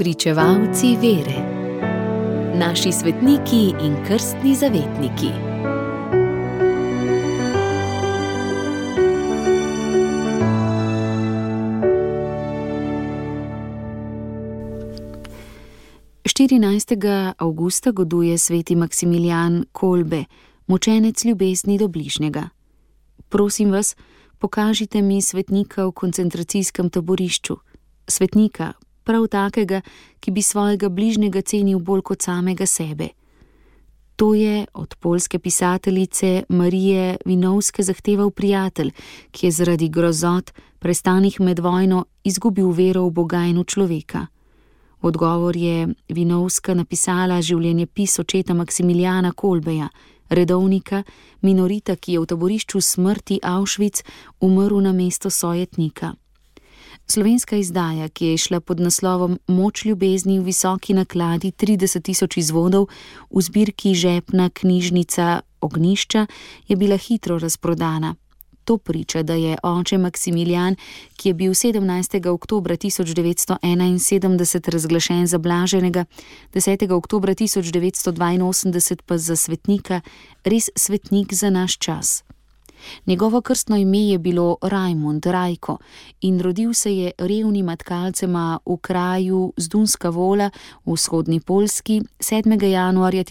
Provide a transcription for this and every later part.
Pričevalci vere. Naši svetniki in krstni zavetniki. Avgusta goduje sveti Maksimilijan Kolbe, mučenec ljubezni do bližnjega. Prosim vas, pokažite mi svetnika v koncentracijskem taborišču, svetnika, prav takega, ki bi svojega bližnjega cenil bolj kot samega sebe. To je od poljske pisateljice Marije Wieniawskie zahteval prijatelj, ki je zaradi grozot, prestanih med vojno, izgubil vero v Boga in v človeka. V odgovor je Wieniawska napisala življenjepis očeta Maksimilijana Kolbeja, redovnika, minorita, ki je v taborišču smrti Auschwitz umrl na mesto sojetnika. Slovenska izdaja, ki je šla pod naslovom Moč ljubezni v visoki nakladi 30.000 izvodov v zbirki Žepna knjižnica Ognjišča, je bila hitro razprodana. To priča, da je oče Maksimilijan, ki je bil 17. oktobra 1971 razglašen za blaženega, 10. oktobra 1982 pa za svetnika, res svetnik za naš čas. Njegovo krstno ime je bilo Rajmund, Rajko, in rodil se je revnima matkalcema v kraju Zdunska Vola v vzhodni Poljski 7. januarja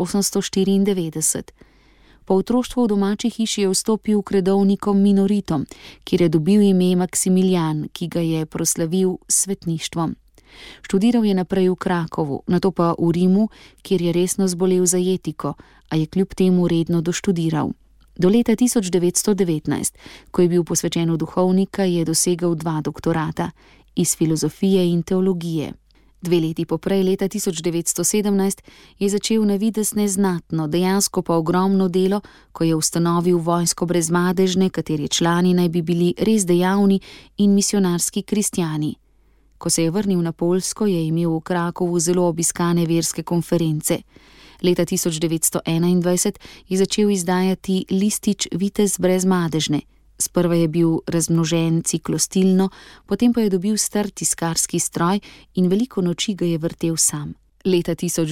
1894. Po otroštvu v domači hiši je vstopil k redovnikom minoritom, kjer je dobil ime Maksimilijan, ki ga je proslavil s svetništvom. Študiral je naprej v Krakovu, nato pa v Rimu, kjer je resno zbolel za jetiko, a je kljub temu redno doštudiral. Do leta 1919, ko je bil posvečen v duhovnika, je dosegel 2 doktorata iz filozofije in teologije. 2 leti poprej, leta 1917, je začel na videz neznatno, dejansko pa ogromno delo, ko je ustanovil vojsko Brezmadežne, kateri člani naj bi bili res dejavni in misionarski kristjani. Ko se je vrnil na Poljsko, je imel v Krakovu zelo obiskane verske konference. Leta 1921 je začel izdajati listič Vitez Brezmadežne. Sprva je bil razmnožen ciklostilno, potem pa je dobil star tiskarski stroj in veliko noči ga je vrtel sam. Leta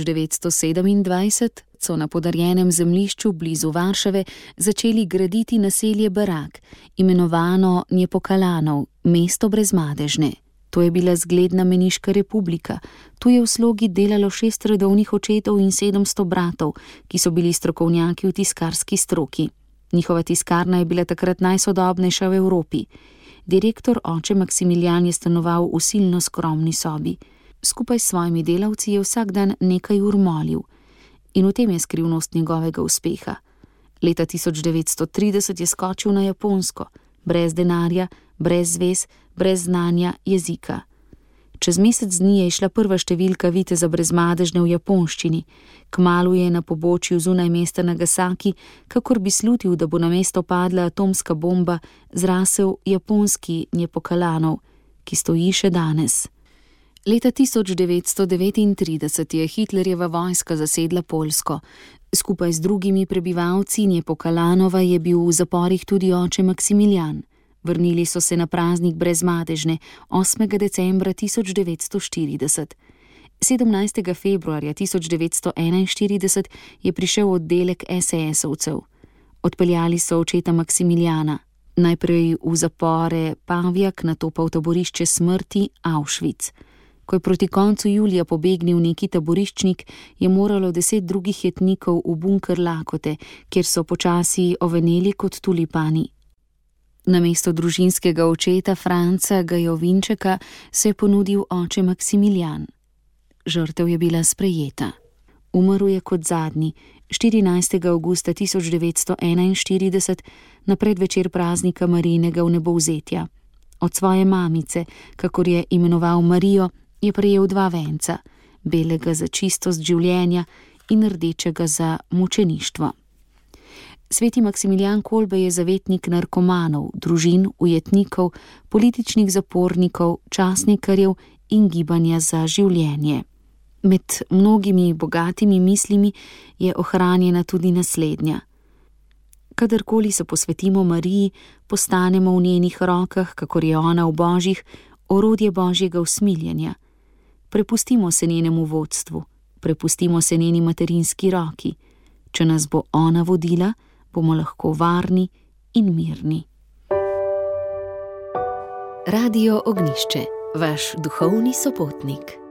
1927 so na podarjenem zemljišču blizu Varšave začeli graditi naselje Barak, imenovano Njepokalanov, mesto Brezmadežne. To je bila zgledna meniška republika. Tu je v slogi delalo 6 redovnih očetov in 700 bratov, ki so bili strokovnjaki v tiskarski stroki. Njihova tiskarna je bila takrat najsodobnejša v Evropi. Direktor oče Maksimilijan je stanoval v silno skromni sobi. Skupaj s svojimi delavci je vsak dan nekaj ur molil. In v tem je skrivnost njegovega uspeha. Leta 1930 je skočil na Japonsko, brez denarja, brez zvez, brez znanja jezika. Čez mesec dni je išla prva številka Viteza Brezmadežne v japonščini. Kmalu je na pobočju zunaj mesta Nagasaki, kakor bi slutil, da bo na mesto padla atomska bomba, zrasel japonski Njepokalanov, ki stoji še danes. Leta 1939 je Hitlerjeva vojska zasedla Poljsko. Skupaj z drugimi prebivalci Njepokalanova je bil v zaporih tudi oče Maksimilijan. Vrnili so se na praznik Brezmadežne 8. decembra 1940. 17. februarja 1941 je prišel oddelek SS-ovcev. Odpeljali so očeta Maksimilijana, najprej v zapore Pavjak, nato pa v taborišče smrti Auschwitz. Ko je proti koncu julija pobegnil neki taboriščnik, je moralo 10 drugih jetnikov v bunker lakote, kjer so počasi oveneli kot tulipani. Namesto družinskega očeta Franca Gajovinčeka se je ponudil oče Maksimilijan. Žrtev je bila sprejeta. Umrl je kot zadnji, 14. avgusta 1941, na predvečer praznika Marijinega vnebovzetja. Od svoje mamice, kakor je imenoval Marijo, je prejel 2 venca, belega za čistost življenja in rdečega za mučeništvo. Sveti Maksimilijan Kolbe je zavetnik narkomanov, družin, ujetnikov, političnih zapornikov, časnikarjev in gibanja za življenje. Med mnogimi bogatimi mislimi je ohranjena tudi naslednja. Kadarkoli se posvetimo Mariji, postanemo v njenih rokah, kakor je ona v Božjih, orodje Božjega usmiljenja. Prepustimo se njenemu vodstvu, prepustimo se njeni materinski roki. Če nas bo ona vodila, bomo lahko varni in mirni. Radio Ognjišče, vaš duhovni sopotnik.